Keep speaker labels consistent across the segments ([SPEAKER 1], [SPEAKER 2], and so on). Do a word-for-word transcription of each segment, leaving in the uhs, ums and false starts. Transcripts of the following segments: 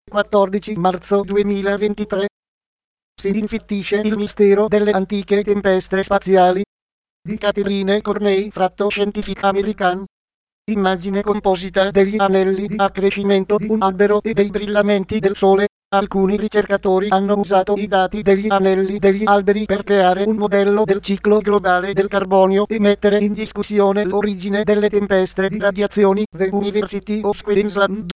[SPEAKER 1] quattordici marzo duemilaventitré. Si infittisce il mistero delle antiche tempeste spaziali di Catherine Corney, fratto Scientific American. Immagine composita degli anelli di accrescimento di un albero e dei brillamenti del Sole. Alcuni ricercatori hanno usato i dati degli anelli degli alberi per creare un modello del ciclo globale del carbonio e mettere in discussione l'origine delle tempeste di radiazioni. The University of Queensland.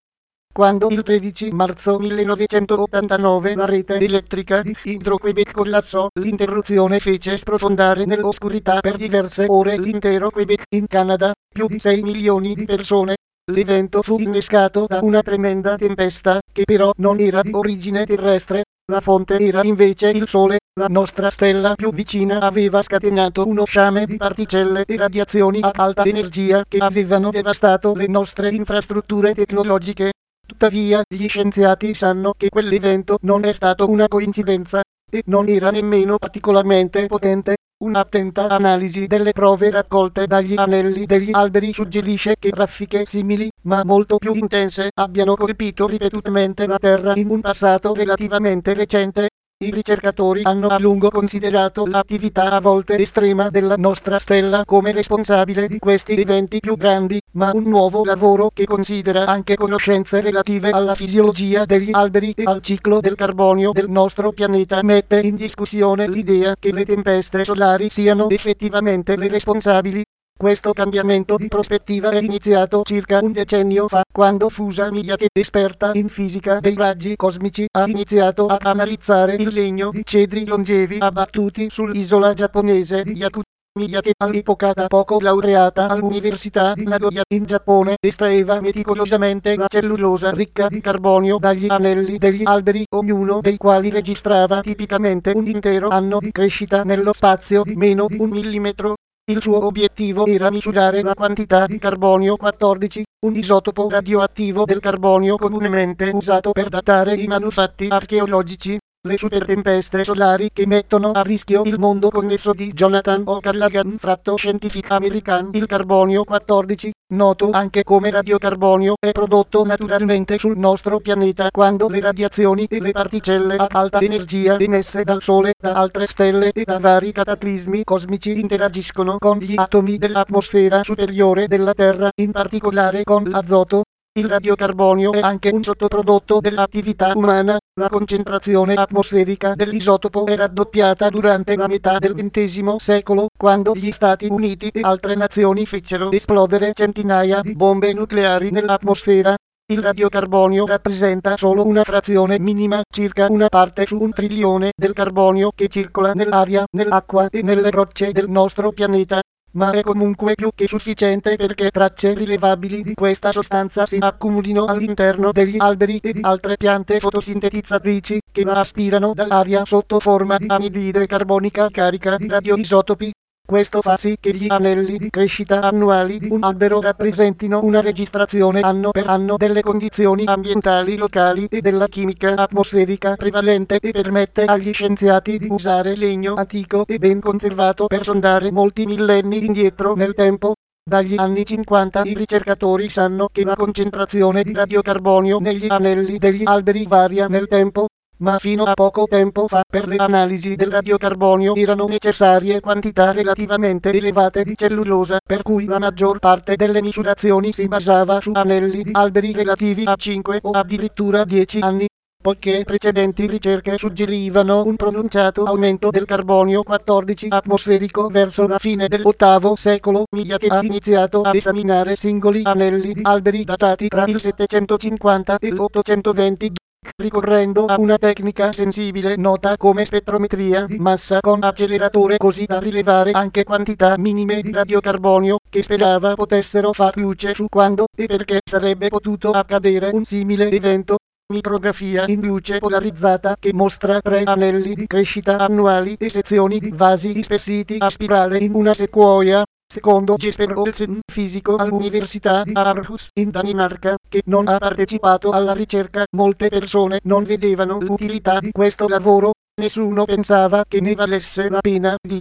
[SPEAKER 1] Quando il tredici marzo millenovecentottantanove la rete elettrica di Hydro-Québec collassò, l'interruzione fece sprofondare nell'oscurità per diverse ore l'intero Québec in Canada, più di sei milioni di persone. L'evento fu innescato da una tremenda tempesta, che però non era di origine terrestre. La fonte era invece il Sole. La nostra stella più vicina aveva scatenato uno sciame di particelle e radiazioni a alta energia che avevano devastato le nostre infrastrutture tecnologiche. Tuttavia, gli scienziati sanno che quell'evento non è stato una coincidenza, e non era nemmeno particolarmente potente. Un'attenta analisi delle prove raccolte dagli anelli degli alberi suggerisce che raffiche simili, ma molto più intense, abbiano colpito ripetutamente la Terra in un passato relativamente recente. I ricercatori hanno a lungo considerato l'attività a volte estrema della nostra stella come responsabile di questi eventi più grandi, ma un nuovo lavoro che considera anche conoscenze relative alla fisiologia degli alberi e al ciclo del carbonio del nostro pianeta mette in discussione l'idea che le tempeste solari siano effettivamente le responsabili. Questo cambiamento di prospettiva è iniziato circa un decennio fa, quando Fusa Miyake, esperta in fisica dei raggi cosmici, ha iniziato a analizzare il legno di cedri longevi abbattuti sull'isola giapponese di Yakuto. Miyake, all'epoca da poco laureata all'Università di Nagoya in Giappone, estraeva meticolosamente la cellulosa ricca di carbonio dagli anelli degli alberi, ognuno dei quali registrava tipicamente un intero anno di crescita nello spazio di meno di un millimetro. Il suo obiettivo era misurare la quantità di carbonio quattordici, un isotopo radioattivo del carbonio comunemente usato per datare i manufatti archeologici. Le supertempeste solari che mettono a rischio il mondo connesso di Jonathan O'Callaghan, fratto Scientific American. Il carbonio quattordici, noto anche come radiocarbonio, è prodotto naturalmente sul nostro pianeta quando le radiazioni e le particelle a alta energia emesse dal Sole, da altre stelle e da vari cataclismi cosmici interagiscono con gli atomi dell'atmosfera superiore della Terra, in particolare con l'azoto. Il radiocarbonio è anche un sottoprodotto dell'attività umana. La concentrazione atmosferica dell'isotopo è raddoppiata durante la metà del ventesimo secolo, quando gli Stati Uniti e altre nazioni fecero esplodere centinaia di bombe nucleari nell'atmosfera. Il radiocarbonio rappresenta solo una frazione minima, circa una parte su un trilione, del carbonio che circola nell'aria, nell'acqua e nelle rocce del nostro pianeta. Ma è comunque più che sufficiente perché tracce rilevabili di questa sostanza si accumulino all'interno degli alberi e di altre piante fotosintetizzatrici che la aspirano dall'aria sotto forma di anidride carbonica carica di radioisotopi. Questo fa sì che gli anelli di crescita annuali di un albero rappresentino una registrazione anno per anno delle condizioni ambientali locali e della chimica atmosferica prevalente e permette agli scienziati di usare legno antico e ben conservato per sondare molti millenni indietro nel tempo. Dagli anni cinquanta i ricercatori sanno che la concentrazione di radiocarbonio negli anelli degli alberi varia nel tempo. Ma fino a poco tempo fa, per le analisi del radiocarbonio erano necessarie quantità relativamente elevate di cellulosa, per cui la maggior parte delle misurazioni si basava su anelli di alberi relativi a cinque o addirittura dieci anni. Poiché precedenti ricerche suggerivano un pronunciato aumento del carbonio quattordici atmosferico verso la fine dell'ottavo secolo, Miyake ha iniziato a esaminare singoli anelli di alberi datati tra il settecentocinquanta e l'ottocentoventi. Ricorrendo a una tecnica sensibile nota come spettrometria di massa con acceleratore, così da rilevare anche quantità minime di radiocarbonio, che sperava potessero far luce su quando e perché sarebbe potuto accadere un simile evento. Micrografia in luce polarizzata che mostra tre anelli di crescita annuali e sezioni di vasi ispessiti a spirale in una sequoia. Secondo Jesper Olsen, fisico all'Università di Aarhus in Danimarca, che non ha partecipato alla ricerca, molte persone non vedevano l'utilità di questo lavoro. Nessuno pensava che ne valesse la pena, dice.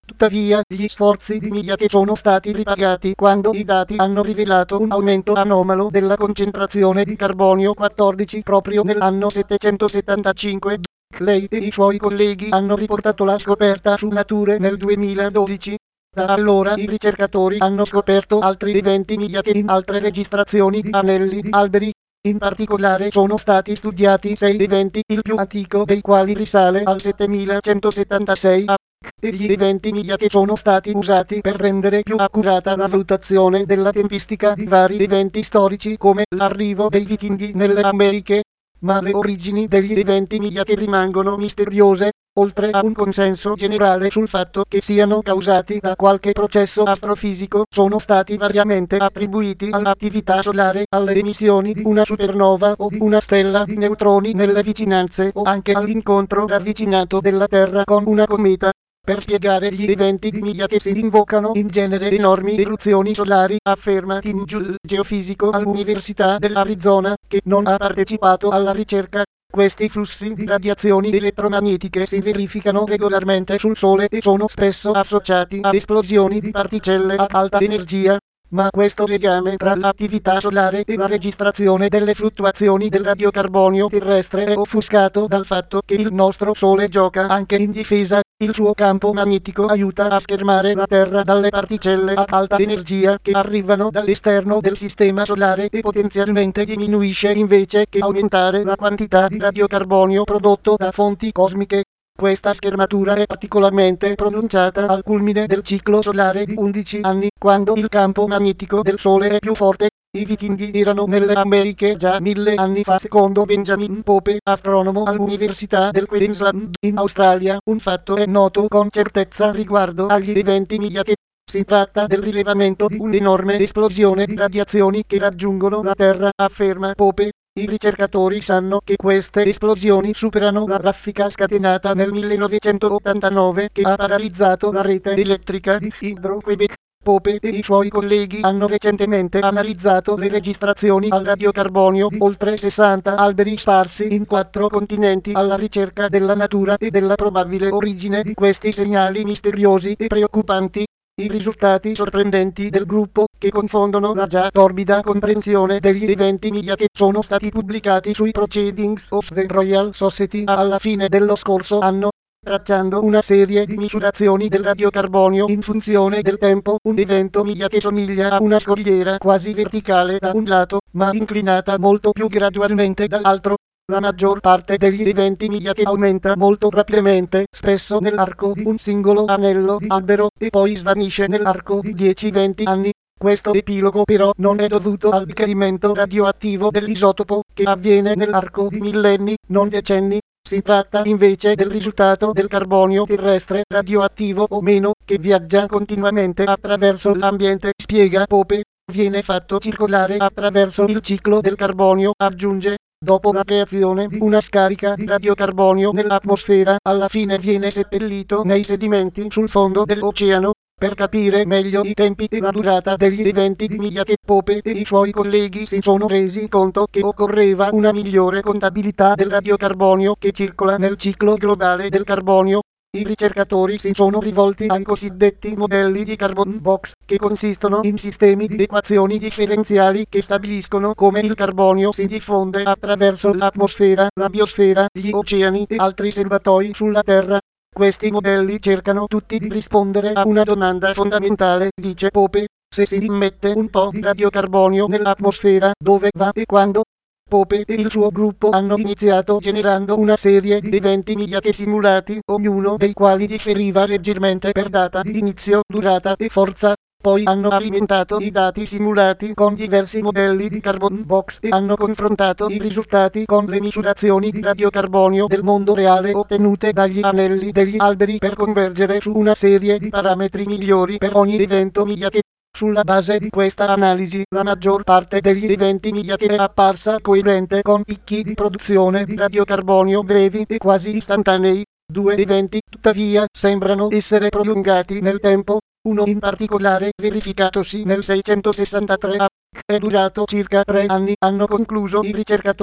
[SPEAKER 1] Tuttavia, gli sforzi di Miyake sono stati ripagati quando i dati hanno rivelato un aumento anomalo della concentrazione di carbonio quattordici proprio nell'anno settecentosettantacinque. Lei e i suoi colleghi hanno riportato la scoperta su Nature nel duemiladodici. Da allora i ricercatori hanno scoperto altri eventi Miyake in altre registrazioni di anelli di alberi. In particolare sono stati studiati sei eventi, il più antico dei quali risale al settemilacentosettantasei a. E gli eventi Miyake sono stati usati per rendere più accurata la valutazione della tempistica di vari eventi storici come l'arrivo dei vichinghi nelle Americhe. Ma le origini degli eventi Miyake rimangono misteriose, oltre a un consenso generale sul fatto che siano causati da qualche processo astrofisico. Sono stati variamente attribuiti all'attività solare, alle emissioni di una supernova o di una stella di neutroni nelle vicinanze o anche all'incontro ravvicinato della Terra con una cometa. Per spiegare gli eventi di Miyake si invocano in genere enormi eruzioni solari, afferma Tim Juhl, geofisico all'Università dell'Arizona, che non ha partecipato alla ricerca. Questi flussi di radiazioni elettromagnetiche si verificano regolarmente sul Sole e sono spesso associati a esplosioni di particelle ad alta energia. Ma questo legame tra l'attività solare e la registrazione delle fluttuazioni del radiocarbonio terrestre è offuscato dal fatto che il nostro Sole gioca anche in difesa. Il suo campo magnetico aiuta a schermare la Terra dalle particelle ad alta energia che arrivano dall'esterno del sistema solare e potenzialmente diminuisce invece che aumentare la quantità di radiocarbonio prodotto da fonti cosmiche. Questa schermatura è particolarmente pronunciata al culmine del ciclo solare di undici anni, quando il campo magnetico del Sole è più forte. I vichinghi erano nelle Americhe già mille anni fa secondo Benjamin Pope, astronomo all'Università del Queensland in Australia. Un fatto è noto con certezza riguardo agli eventi Miyake. Si tratta del rilevamento di un'enorme esplosione di radiazioni che raggiungono la Terra, afferma Pope. I ricercatori sanno che queste esplosioni superano la raffica scatenata nel millenovecentottantanove che ha paralizzato la rete elettrica di Hydro-Québec. Pope e i suoi colleghi hanno recentemente analizzato le registrazioni al radiocarbonio di oltre sessanta alberi sparsi in quattro continenti alla ricerca della natura e della probabile origine di questi segnali misteriosi e preoccupanti. I risultati sorprendenti del gruppo, che confondono la già torbida comprensione degli eventi Miyake, sono stati pubblicati sui Proceedings of the Royal Society alla fine dello scorso anno. Tracciando una serie di misurazioni del radiocarbonio in funzione del tempo, un evento Miyake somiglia a una scogliera quasi verticale da un lato, ma inclinata molto più gradualmente dall'altro. La maggior parte degli eventi Miyake aumenta molto rapidamente, spesso nell'arco di un singolo anello di albero, e poi svanisce nell'arco di dieci venti anni. Questo epilogo però non è dovuto al decadimento radioattivo dell'isotopo, che avviene nell'arco di millenni, non decenni. Si tratta invece del risultato del carbonio terrestre, radioattivo o meno, che viaggia continuamente attraverso l'ambiente, spiega Pope. Viene fatto circolare attraverso il ciclo del carbonio, aggiunge. Dopo la creazione di una scarica di radiocarbonio nell'atmosfera, alla fine viene seppellito nei sedimenti sul fondo dell'oceano. Per capire meglio i tempi e la durata degli eventi di Miyake, Pope e i suoi colleghi si sono resi conto che occorreva una migliore contabilità del radiocarbonio che circola nel ciclo globale del carbonio. I ricercatori si sono rivolti ai cosiddetti modelli di Carbon Box, che consistono in sistemi di equazioni differenziali che stabiliscono come il carbonio si diffonde attraverso l'atmosfera, la biosfera, gli oceani e altri serbatoi sulla Terra. Questi modelli cercano tutti di rispondere a una domanda fondamentale, dice Pope: se si immette un po' di radiocarbonio nell'atmosfera, dove va e quando? Pope e il suo gruppo hanno iniziato generando una serie di eventi Miyake simulati, ognuno dei quali differiva leggermente per data di inizio, durata e forza. Poi hanno alimentato i dati simulati con diversi modelli di Carbon Box e hanno confrontato i risultati con le misurazioni di radiocarbonio del mondo reale ottenute dagli anelli degli alberi per convergere su una serie di parametri migliori per ogni evento Miyake. Sulla base di questa analisi, la maggior parte degli eventi Miyake è apparsa coerente con picchi di produzione di radiocarbonio brevi e quasi istantanei. Due eventi, tuttavia, sembrano essere prolungati nel tempo. Uno in particolare, verificatosi nel seicentosessantatré a, è durato circa tre anni, hanno concluso i ricercatori.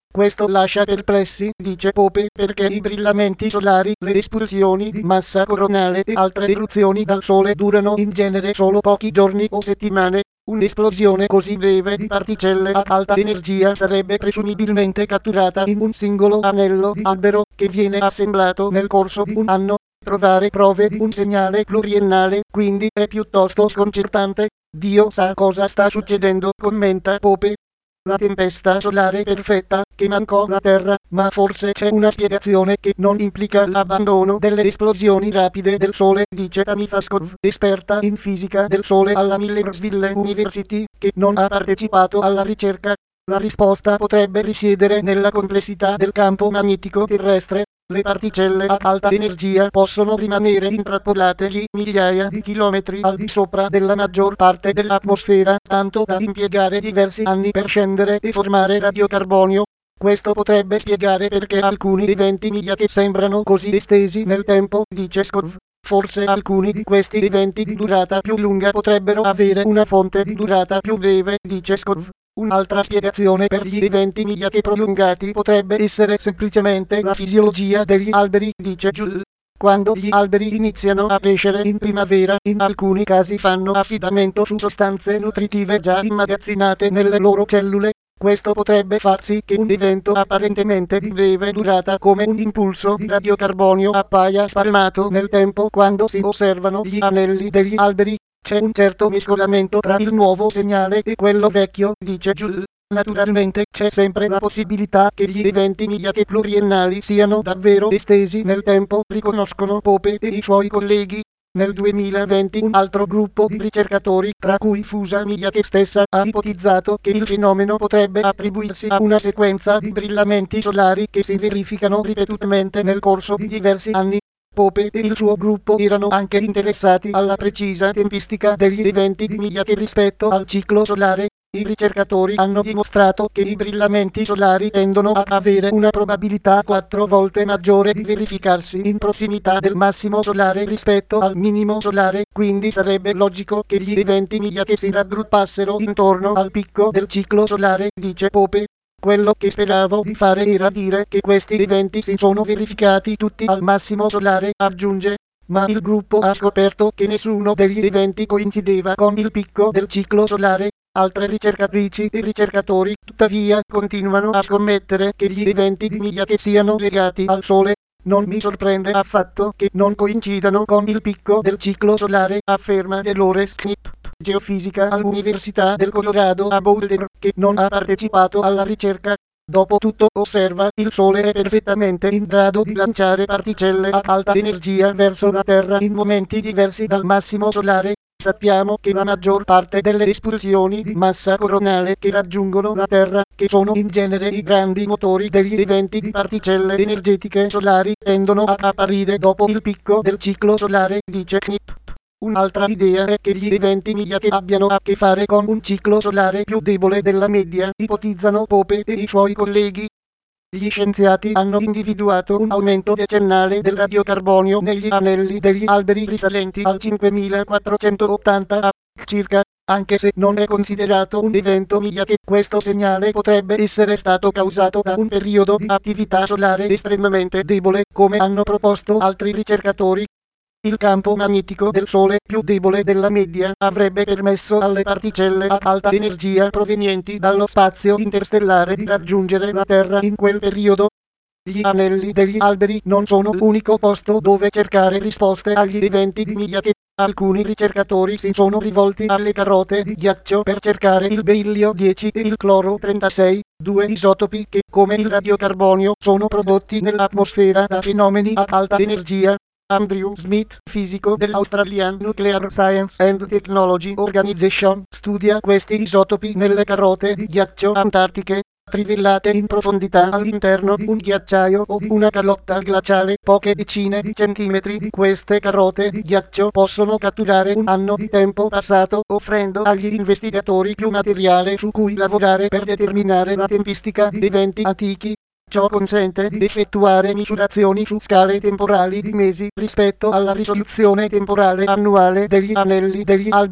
[SPEAKER 1] Questo lascia perplessi, dice Pope, perché i brillamenti solari, le espulsioni di massa coronale e altre eruzioni dal Sole durano in genere solo pochi giorni o settimane. Un'esplosione così breve di particelle a alta energia sarebbe presumibilmente catturata in un singolo anello di albero, che viene assemblato nel corso di un anno. Trovare prove di un segnale pluriennale, quindi, è piuttosto sconcertante. Dio sa cosa sta succedendo, commenta Pope. La tempesta solare perfetta, che mancò la Terra, ma forse c'è una spiegazione che non implica l'abbandono delle esplosioni rapide del Sole, dice Tammy Faskov, esperta in fisica del Sole alla Millersville University, che non ha partecipato alla ricerca. La risposta potrebbe risiedere nella complessità del campo magnetico terrestre. Le particelle a alta energia possono rimanere intrappolate lì migliaia di chilometri al di sopra della maggior parte dell'atmosfera, tanto da impiegare diversi anni per scendere e formare radiocarbonio. Questo potrebbe spiegare perché alcuni eventi che sembrano così estesi nel tempo, dice Skov. Forse alcuni di questi eventi di durata più lunga potrebbero avere una fonte di durata più breve, dice Skov. Un'altra spiegazione per gli eventi che prolungati potrebbe essere semplicemente la fisiologia degli alberi, dice Jules. Quando gli alberi iniziano a crescere in primavera, in alcuni casi fanno affidamento su sostanze nutritive già immagazzinate nelle loro cellule. Questo potrebbe far sì che un evento apparentemente di breve durata come un impulso di radiocarbonio appaia spalmato nel tempo quando si osservano gli anelli degli alberi. C'è un certo mescolamento tra il nuovo segnale e quello vecchio, dice Jules. Naturalmente c'è sempre la possibilità che gli eventi che pluriennali siano davvero estesi nel tempo, riconoscono Pope e i suoi colleghi. Nel duemilaventi un altro gruppo di ricercatori, tra cui Fusa Miyake stessa, ha ipotizzato che il fenomeno potrebbe attribuirsi a una sequenza di brillamenti solari che si verificano ripetutamente nel corso di diversi anni. Pope e il suo gruppo erano anche interessati alla precisa tempistica degli eventi di Miyake rispetto al ciclo solare. I ricercatori hanno dimostrato che i brillamenti solari tendono a avere una probabilità quattro volte maggiore di verificarsi in prossimità del massimo solare rispetto al minimo solare, quindi sarebbe logico che gli eventi che si raggruppassero intorno al picco del ciclo solare, dice Pope. Quello che speravo di fare era dire che questi eventi si sono verificati tutti al massimo solare, aggiunge. Ma il gruppo ha scoperto che nessuno degli eventi coincideva con il picco del ciclo solare. Altre ricercatrici e ricercatori, tuttavia, continuano a scommettere che gli eventi di Miyake siano legati al Sole. Non mi sorprende affatto che non coincidano con il picco del ciclo solare, afferma Dolores Knipp, geofisica all'Università del Colorado a Boulder, che non ha partecipato alla ricerca. Dopotutto, osserva, il Sole è perfettamente in grado di lanciare particelle a alta energia verso la Terra in momenti diversi dal massimo solare. Sappiamo che la maggior parte delle espulsioni di massa coronale che raggiungono la Terra, che sono in genere i grandi motori degli eventi di particelle energetiche solari, tendono a apparire dopo il picco del ciclo solare, dice Knipp. Un'altra idea è che gli eventi che abbiano a che fare con un ciclo solare più debole della media, ipotizzano Pope e i suoi colleghi. Gli scienziati hanno individuato un aumento decennale del radiocarbonio negli anelli degli alberi risalenti al cinquemilaquattrocentottanta A circa, anche se non è considerato un evento Miyake. Questo segnale potrebbe essere stato causato da un periodo di attività solare estremamente debole, come hanno proposto altri ricercatori. Il campo magnetico del Sole, più debole della media, avrebbe permesso alle particelle a alta energia provenienti dallo spazio interstellare di raggiungere la Terra in quel periodo. Gli anelli degli alberi non sono l'unico posto dove cercare risposte agli eventi di Miyake. Alcuni ricercatori si sono rivolti alle carote di ghiaccio per cercare il berillio dieci e il cloro trentasei, due isotopi che, come il radiocarbonio, sono prodotti nell'atmosfera da fenomeni a alta energia. Andrew Smith, fisico dell'Australian Nuclear Science and Technology Organization, studia questi isotopi nelle carote di ghiaccio antartiche, trivellate in profondità all'interno di un ghiacciaio o di una calotta glaciale. Poche decine di centimetri di queste carote di ghiaccio possono catturare un anno di tempo passato, offrendo agli investigatori più materiale su cui lavorare per determinare la tempistica di eventi antichi. Ciò consente di effettuare misurazioni su scale temporali di mesi rispetto alla risoluzione temporale annuale degli anelli degli alberi.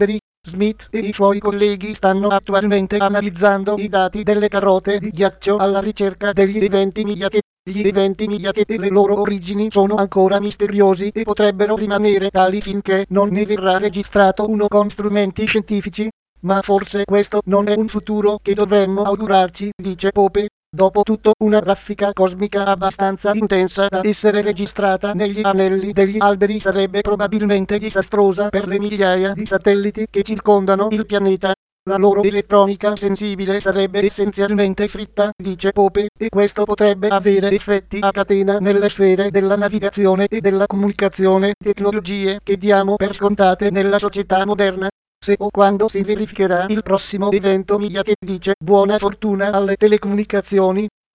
[SPEAKER 1] Smith e i suoi colleghi stanno attualmente analizzando i dati delle carote di ghiaccio alla ricerca degli eventi Miyake. Gli eventi Miyake e le loro origini sono ancora misteriosi e potrebbero rimanere tali finché non ne verrà registrato uno con strumenti scientifici. Ma forse questo non è un futuro che dovremmo augurarci, dice Pope. Dopo tutto, una raffica cosmica abbastanza intensa da essere registrata negli anelli degli alberi sarebbe probabilmente disastrosa per le migliaia di satelliti che circondano il pianeta. La loro elettronica sensibile sarebbe essenzialmente fritta, dice Pope, e questo potrebbe avere effetti a catena nelle sfere della navigazione e della comunicazione, tecnologie che diamo per scontate nella società moderna. Se o quando si verificherà il prossimo evento Miyake, dice, buona fortuna alle telecomunicazioni.